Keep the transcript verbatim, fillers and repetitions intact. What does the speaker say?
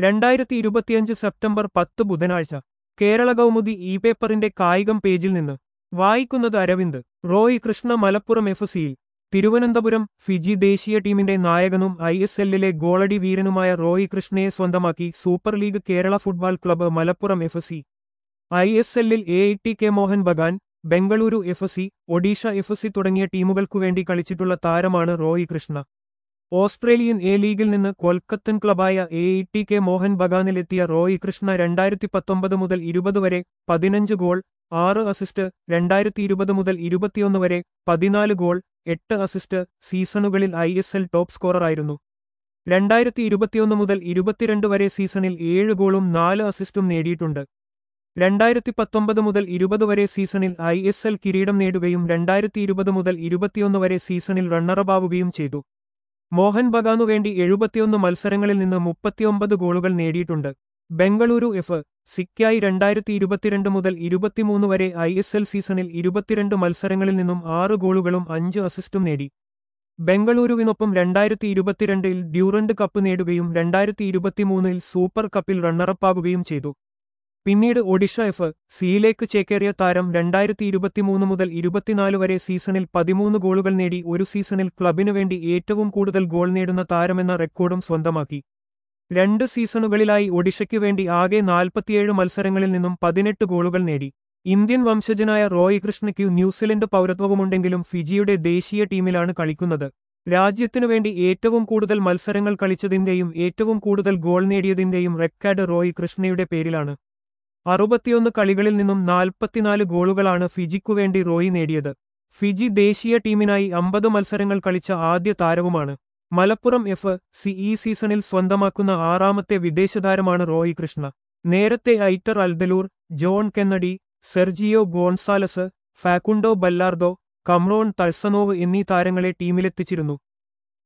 രണ്ടായിരത്തി ഇരുപത്തിയഞ്ച് സെപ്റ്റംബർ പത്ത് ബുധനാഴ്ച കേരള കൗമുദി ഇ പേപ്പറിന്റെ കായികം പേജിൽ നിന്ന് വായിക്കുന്നത് അരവിന്ദ്. റോയ് കൃഷ്ണ മലപ്പുറം എഫ് സിയിൽ. തിരുവനന്തപുരം. ഫിജി ദേശീയ ടീമിന്റെ നായകനും ഐ എസ് എല്ലിലെ ഗോളടി വീരനുമായ റോയ് കൃഷ്ണയെ സ്വന്തമാക്കി super league Kerala football club Malappuram F C. I S എല്ലിൽ A T K Mohan Bagan, Bengaluru F C, Odisha F C തുടങ്ങിയ ടീമുകൾക്കുവേണ്ടി കളിച്ചിട്ടുള്ള താരമാണ് റോയ് കൃഷ്ണ. ഓസ്ട്രേലിയൻ എ ലീഗിൽ നിന്ന് കൊൽക്കത്തൻ ക്ലബായ എ ടി കെ മോഹൻ ബഗാനിലെത്തിയ റോയ് കൃഷ്ണ രണ്ടായിരത്തി പത്തൊമ്പത് മുതൽ ഇരുപത് വരെ പതിനഞ്ച് ഗോൾ, ആറ് അസിസ്റ്റ്, രണ്ടായിരത്തി ഇരുപത് മുതൽ ഇരുപത്തിയൊന്ന് വരെ പതിനാല് ഗോൾ, എട്ട് അസിസ്റ്റ് സീസണുകളിൽ ഐ എസ് എൽ ടോപ്പ് സ്കോററായിരുന്നു. രണ്ടായിരത്തി ഇരുപത്തിയൊന്ന് മുതൽ ഇരുപത്തിരണ്ട് വരെ സീസണിൽ ഏഴ് ഗോളും നാല് അസിസ്റ്റും നേടിയിട്ടുണ്ട്. രണ്ടായിരത്തി പത്തൊമ്പത് മുതൽ ഇരുപത് വരെ സീസണിൽ ഐ എസ് എൽ കിരീടം നേടുകയും രണ്ടായിരത്തി ഇരുപത് മുതൽ ഇരുപത്തിയൊന്ന് വരെ സീസണിൽ റണ്ണറബാവുകയും ചെയ്തു. മോഹൻ ബഗാനുവേണ്ടി എഴുപത്തിയൊന്ന് മത്സരങ്ങളിൽ നിന്ന് മുപ്പത്തിയൊമ്പത് ഗോളുകൾ നേടിയിട്ടുണ്ട്. ബംഗളൂരു എഫ് സിക്കായി രണ്ടായിരത്തി ഇരുപത്തിരണ്ട് മുതൽ ഇരുപത്തിമൂന്ന് വരെ ഐ എസ് എൽ സീസണിൽ ഇരുപത്തിരണ്ട് മത്സരങ്ങളിൽ നിന്നും ആറ് ഗോളുകളും അഞ്ച് അസിസ്റ്റും നേടി. ബംഗളൂരുവിനൊപ്പം രണ്ടായിരത്തി ഇരുപത്തിരണ്ടിൽ ഡ്യൂറന്റ് കപ്പ് നേടുകയും രണ്ടായിരത്തി ഇരുപത്തിമൂന്നിൽ സൂപ്പർ കപ്പിൽ റണ്ണറപ്പാകുകയും ചെയ്തു. പിന്നീട് ഒഡിഷ എഫ് സിയിലേക്ക് ചേക്കേറിയ താരം രണ്ടായിരത്തി ഇരുപത്തിമൂന്ന് മുതൽ ഇരുപത്തിനാല് വരെ സീസണിൽ പതിമൂന്ന് ഗോളുകൾ നേടി ഒരു സീസണിൽ ക്ലബിനു വേണ്ടി ഏറ്റവും കൂടുതൽ ഗോൾ നേടുന്ന താരമെന്ന റെക്കോർഡും സ്വന്തമാക്കി. രണ്ട് സീസണുകളിലായി ഒഡിഷയ്ക്കു വേണ്ടി ആകെ നാൽപ്പത്തിയേഴ് മത്സരങ്ങളിൽ നിന്നും പതിനെട്ട് ഗോളുകൾ നേടി. ഇന്ത്യൻ വംശജനായ റോയ് കൃഷ്ണയ്ക്കു ന്യൂസിലൻഡ് പൗരത്വവുമുണ്ടെങ്കിലും ഫിജിയുടെ ദേശീയ ടീമിലാണ് കളിക്കുന്നത്. രാജ്യത്തിനുവേണ്ടി ഏറ്റവും കൂടുതൽ മത്സരങ്ങൾ കളിച്ചതിന്റെയും ഏറ്റവും കൂടുതൽ ഗോൾ നേടിയതിന്റെയും റെക്കോർഡ് റോയ് കൃഷ്ണയുടെ പേരിലാണ്. അറുപത്തിയൊന്ന് കളികളിൽ നിന്നും നാൽപ്പത്തിനാല് ഗോളുകളാണ് ഫിജിക്കുവേണ്ടി റോയ് നേടിയത്. ഫിജി ദേശീയ ടീമിനായി അമ്പത് മത്സരങ്ങൾ കളിച്ച ആദ്യ താരവുമാണ്. മലപ്പുറം എഫ് സി ഈ സീസണിൽ സ്വന്തമാക്കുന്ന ആറാമത്തെ വിദേശതാരമാണ് റോയ് കൃഷ്ണ. നേരത്തെ Aitor Aldalur, John Kennedy, Sergio Gonzalez, Facundo Ballardo, Kamron Tursunov എന്നീ താരങ്ങളെ ടീമിലെത്തിച്ചിരുന്നു.